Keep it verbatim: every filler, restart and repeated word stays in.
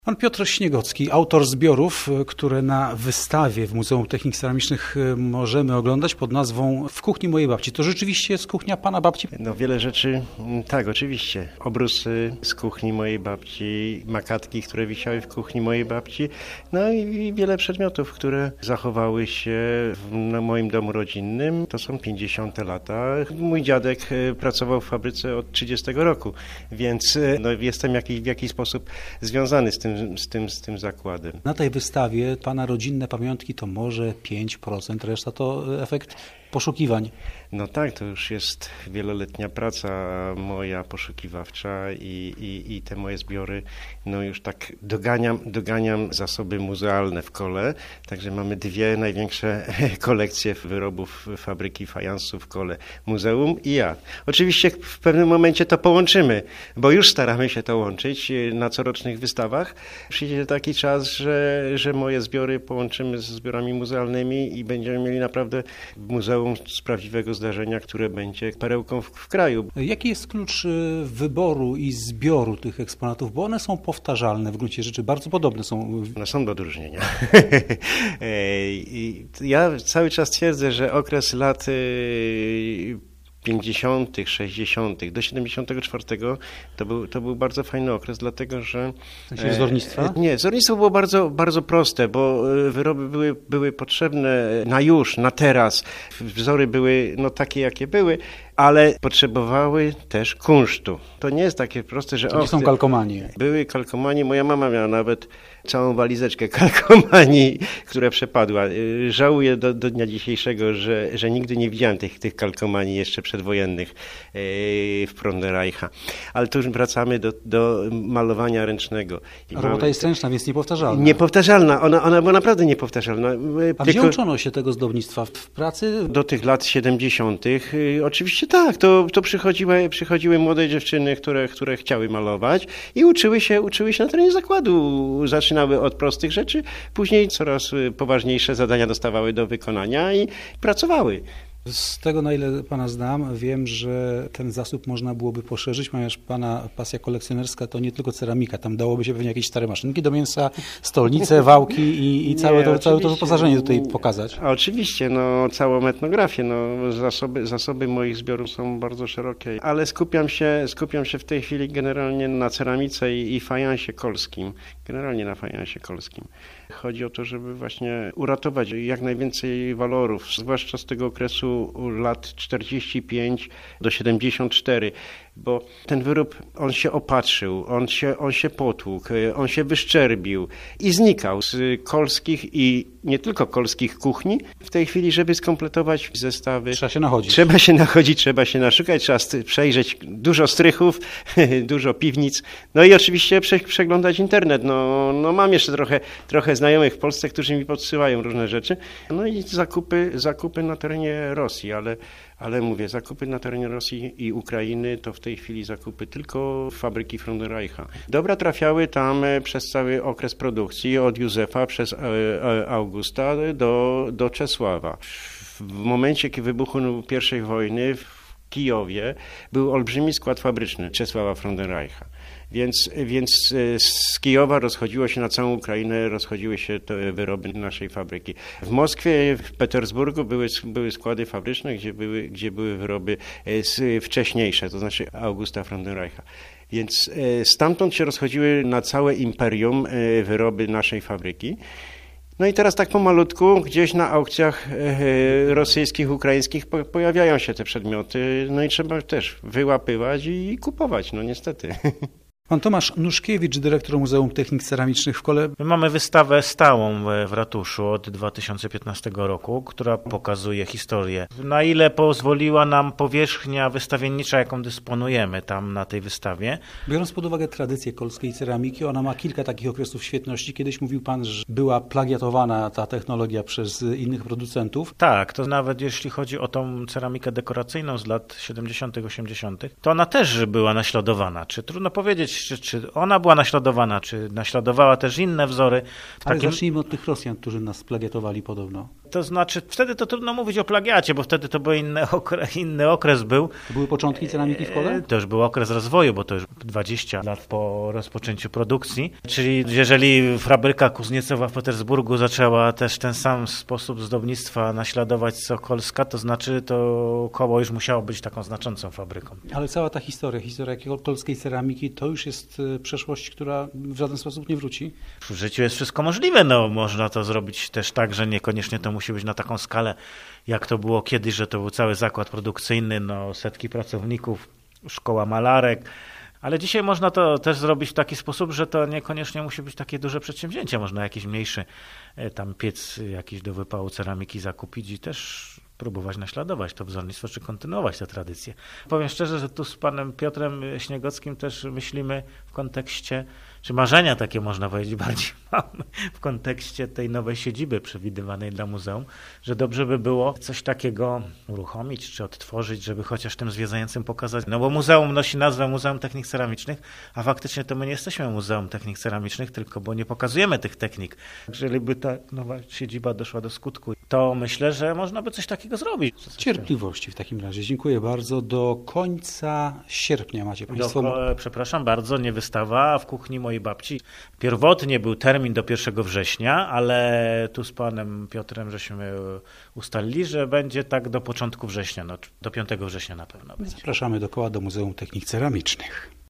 Pan Piotr Śniegocki, autor zbiorów, które na wystawie w Muzeum Technik Ceramicznych możemy oglądać pod nazwą W kuchni mojej babci. To rzeczywiście jest kuchnia pana babci? No wiele rzeczy, tak oczywiście. Obrusy z kuchni mojej babci, makatki, które wisiały w kuchni mojej babci, no i wiele przedmiotów, które zachowały się w na moim domu rodzinnym. To są pięćdziesiąte lata. Mój dziadek pracował w fabryce od trzydziestego roku, więc no, jestem jakiś, w jakiś sposób związany z tym Z tym, z tym zakładem. Na tej wystawie pana rodzinne pamiątki to może pięć procent, reszta to efekt poszukiwań. No tak, to już jest wieloletnia praca moja poszukiwawcza i, i, i te moje zbiory, no już tak doganiam, doganiam zasoby muzealne w Kole, także mamy dwie największe kolekcje wyrobów fabryki fajansu w Kole, muzeum i ja. Oczywiście w pewnym momencie to połączymy, bo już staramy się to łączyć na corocznych wystawach. Przyjdzie taki czas, że, że moje zbiory połączymy z zbiorami muzealnymi i będziemy mieli naprawdę muzeum z prawdziwego zdarzenia, które będzie perełką w, w kraju. Jaki jest klucz wyboru i zbioru tych eksponatów? Bo one są powtarzalne w gruncie rzeczy, bardzo podobne są. One są do odróżnienia. Ja cały czas twierdzę, że okres lat pięćdziesiątych, sześćdziesiątych do siedemdziesiątego czwartego to był, to był bardzo fajny okres, dlatego że... W sensie wzornictwa? E, nie, wzornictwo było bardzo, bardzo proste, bo wyroby były, były potrzebne na już, na teraz. Wzory były no takie, jakie były, ale potrzebowały też kunsztu. To nie jest takie proste, że... To nie och, są kalkomanie. Były kalkomanie. Moja mama miała nawet całą walizeczkę kalkomanii, która przepadła. Żałuję do, do dnia dzisiejszego, że, że nigdy nie widziałem tych, tych kalkomanii jeszcze przedwojennych w Pronderreicha. Ale tu już wracamy do, do malowania ręcznego. I robota mamy... jest ręczna, więc niepowtarzalna. Niepowtarzalna. Ona, ona była naprawdę niepowtarzalna. A gdzie uczono się tego zdobnictwa? W pracy? Do tych lat siedemdziesiątych. Oczywiście tak. To, to przychodziły, przychodziły młode dziewczyny, które, które chciały malować i uczyły się, uczyły się na terenie zakładu. Zaczynały od prostych rzeczy, później coraz poważniejsze zadania dostawały do wykonania i pracowały. Z tego, na ile pana znam, wiem, że ten zasób można byłoby poszerzyć, ponieważ pana pasja kolekcjonerska to nie tylko ceramika, tam dałoby się pewnie jakieś stare maszynki do mięsa, stolnice, wałki i, i całe, nie, to, całe to wyposażenie tutaj pokazać. A oczywiście, no całą etnografię, no zasoby, zasoby moich zbiorów są bardzo szerokie, ale skupiam się, skupiam się w tej chwili generalnie na ceramice i, i fajansie kolskim, generalnie na fajansie kolskim. Chodzi o to, żeby właśnie uratować jak najwięcej walorów, zwłaszcza z tego okresu lat czterdzieści pięć do siedemdziesiąt cztery, bo ten wyrób, on się opatrzył, on się, on się potłukł, on się wyszczerbił i znikał z kolskich i nie tylko kolskich kuchni. W tej chwili, żeby skompletować zestawy... Trzeba się nachodzić. Trzeba się nachodzić, trzeba się naszukać, trzeba przejrzeć dużo strychów, dużo piwnic, no i oczywiście prze, przeglądać internet. No, no mam jeszcze trochę, trochę znajomych w Polsce, którzy mi podsyłają różne rzeczy. No i zakupy, zakupy na terenie Rosji, ale, ale mówię, zakupy na terenie Rosji i Ukrainy to w tej chwili zakupy tylko fabryki Pronderreicha. Dobra trafiały tam przez cały okres produkcji, od Józefa przez Augusta do, do Czesława. W momencie, kiedy wybuchł pierwszej wojny w Kijowie był olbrzymi skład fabryczny Czesława Pronderreicha. Więc, więc z Kijowa rozchodziło się na całą Ukrainę, rozchodziły się te wyroby naszej fabryki. W Moskwie, w Petersburgu były, były składy fabryczne, gdzie były, gdzie były wyroby wcześniejsze, to znaczy Augusta Pronderreicha. Więc stamtąd się rozchodziły na całe imperium wyroby naszej fabryki. No i teraz tak pomalutku gdzieś na aukcjach rosyjskich, ukraińskich pojawiają się te przedmioty, no i trzeba też wyłapywać i kupować, no niestety. Pan Tomasz Nuszkiewicz, dyrektor Muzeum Technik Ceramicznych w Kole. My mamy wystawę stałą w ratuszu od dwa tysiące piętnastego roku, która pokazuje historię. Na ile pozwoliła nam powierzchnia wystawiennicza, jaką dysponujemy tam na tej wystawie. Biorąc pod uwagę tradycję kolskiej ceramiki, ona ma kilka takich okresów świetności. Kiedyś mówił pan, że była plagiatowana ta technologia przez innych producentów. Tak, to nawet jeśli chodzi o tą ceramikę dekoracyjną z lat siedemdziesiątych, osiemdziesiątych, to ona też była naśladowana. Czy trudno powiedzieć, Czy, czy ona była naśladowana, czy naśladowała też inne wzory. Ale takim... zacznijmy od tych Rosjan, którzy nas plagiatowali podobno. To znaczy, wtedy to trudno mówić o plagiacie, bo wtedy to był inny okres, inny okres był. To były początki ceramiki w kole? To już był okres rozwoju, bo to już dwadzieścia lat po rozpoczęciu produkcji. Czyli jeżeli fabryka kuzniecowa w Petersburgu zaczęła też ten sam sposób zdobnictwa naśladować co Kolska, to znaczy to koło już musiało być taką znaczącą fabryką. Ale cała ta historia, historia kolskiej ceramiki, to już jest przeszłość, która w żaden sposób nie wróci? W życiu jest wszystko możliwe. No, można to zrobić też tak, że niekoniecznie to musi być na taką skalę, jak to było kiedyś, że to był cały zakład produkcyjny, no, setki pracowników, szkoła malarek. Ale dzisiaj można to też zrobić w taki sposób, że to niekoniecznie musi być takie duże przedsięwzięcie. Można jakiś mniejszy tam piec jakiś do wypału ceramiki zakupić i też próbować naśladować to wzornictwo, czy kontynuować tę tradycję. Powiem szczerze, że tu z panem Piotrem Śniegockim też myślimy w kontekście, czy marzenia takie można powiedzieć bardziej mamy, w kontekście tej nowej siedziby przewidywanej dla muzeum, że dobrze by było coś takiego uruchomić, czy odtworzyć, żeby chociaż tym zwiedzającym pokazać. No bo muzeum nosi nazwę Muzeum Technik Ceramicznych, a faktycznie to my nie jesteśmy Muzeum Technik Ceramicznych, tylko bo nie pokazujemy tych technik. Jeżeli by ta nowa siedziba doszła do skutku, to myślę, że można by coś takiego zrobić. Cierpliwości w takim razie. Dziękuję bardzo. Do końca sierpnia macie Państwo... Do, przepraszam bardzo, nie wystawa, a w kuchni mojej babci. Pierwotnie był termin do pierwszego września, ale tu z panem Piotrem żeśmy ustalili, że będzie tak do początku września, no, do piątego września na pewno będzie. Zapraszamy do koła do Muzeum Technik Ceramicznych.